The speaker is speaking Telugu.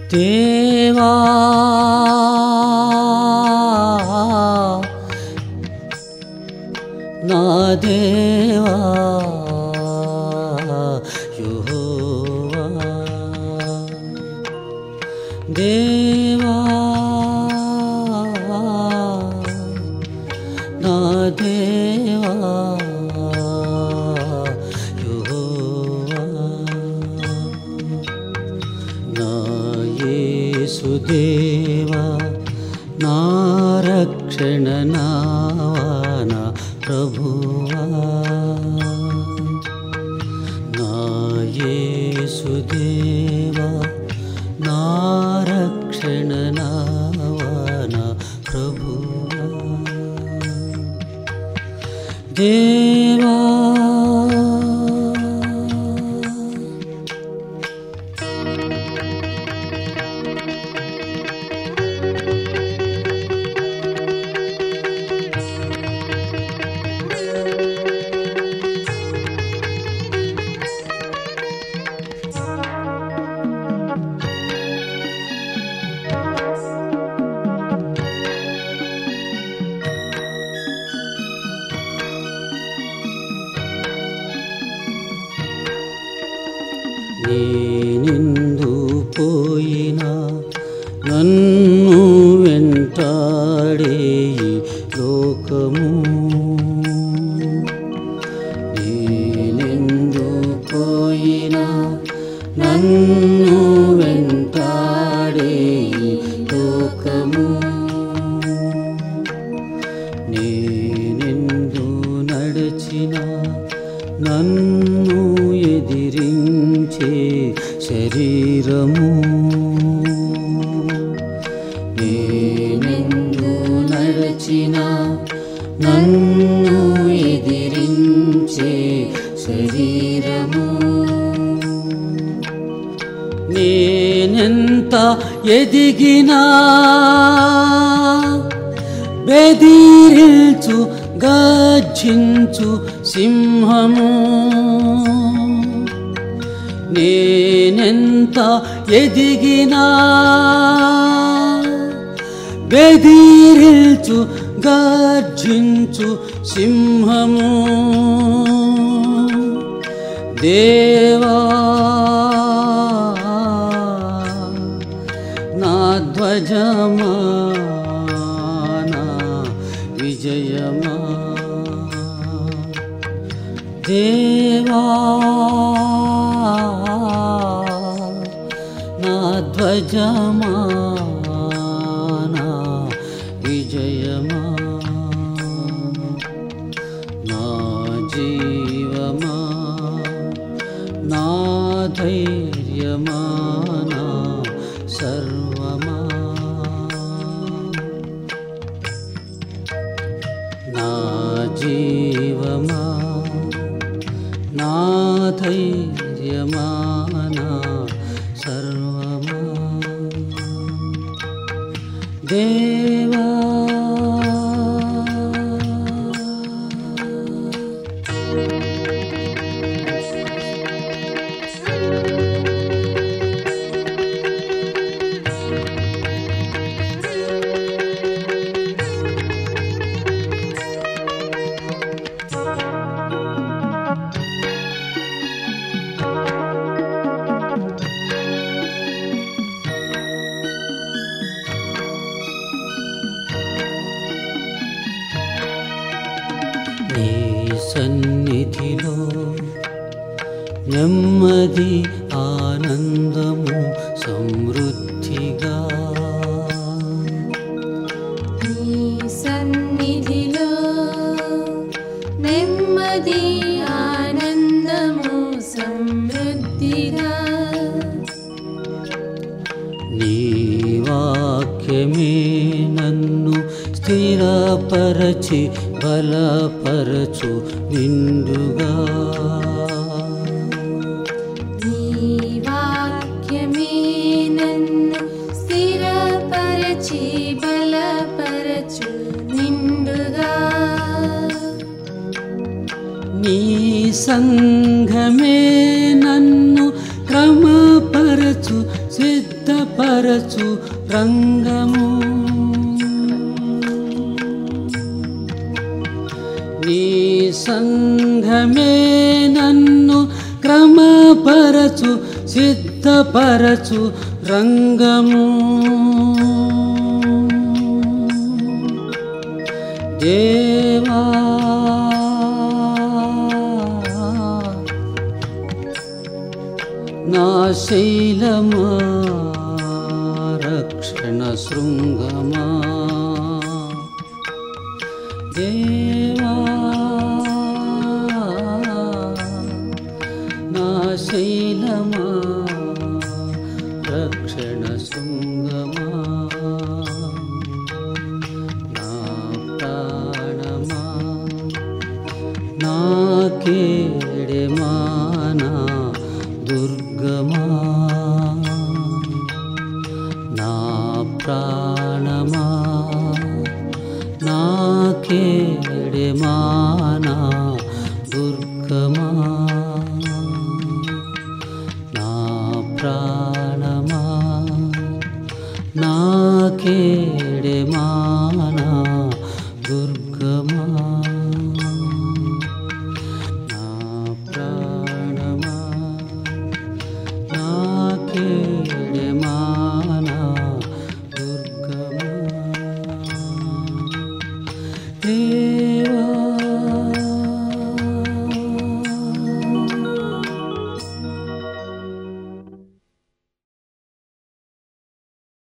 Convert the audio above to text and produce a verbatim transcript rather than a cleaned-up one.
దేవా నా దేవా యెహోవా దేవా నా దేవా యెహోవా నా యేసుదేవా నా రక్షణ నావాన ప్రభువా నా యేసుదేవా నా రక్షణ నావాన ప్రభువా దేవా నేనెందు పోయినా నన్ను వెంటాడే ఈ లోకము నేనెందు పోయినా నన్ను వెంటాడే ఈ లోకము నేనెందు నడచినా నన్ను ఎదిరించే శరీరము నేనెందు నడచినా నన్ను ఎదిరించే శరీరము నేనెంత ఎదిగినా బెదిరించు గర్జించు సింహము నేనెంత ఎదిగినా బెదిరించు గర్జించు సింహము దేవా నా ధ్వజమా నా విజయమా దేవా నా ధ్వజమా నా విజయమా నా జీవమా నా ధైర్యమా నా సర్వమా నా జీవమా నా ధైర్యమా నా సర్వమా దేవా నీ సన్నిధిలో నెమ్మది ఆనందము సమృద్ధిగా నీ సన్నిధిలో నెమ్మది ఆనందము సమృద్ధిగా నీ వాక్యమే నన్ను స్థిరపరచి బలపరచు నిండుగా నీ వాక్యమే నన్ను స్థిరపరచి బలపరచు నిండుగా నీ సంఘమే నన్ను క్రమపరచు సిద్ధ సిద్ధపరచు రంగము నీ సంఘమే నన్ను క్రమపరచు సిద్ధపరచు రంగము దేవా నా శైలమా రక్షణ శృంగమా దేవా నా శైలమా రక్షణ శృంగమా నా ప్రాణమా నా కేడెమా నా దుర్గమా నా ప్రాణమా నా కేడెమా నా దుర్గమా నా ప్రాణమా నా కేడెమా నా దుర్గమా నా ప్రాణమా నా కేడెమా నా దుర్గమా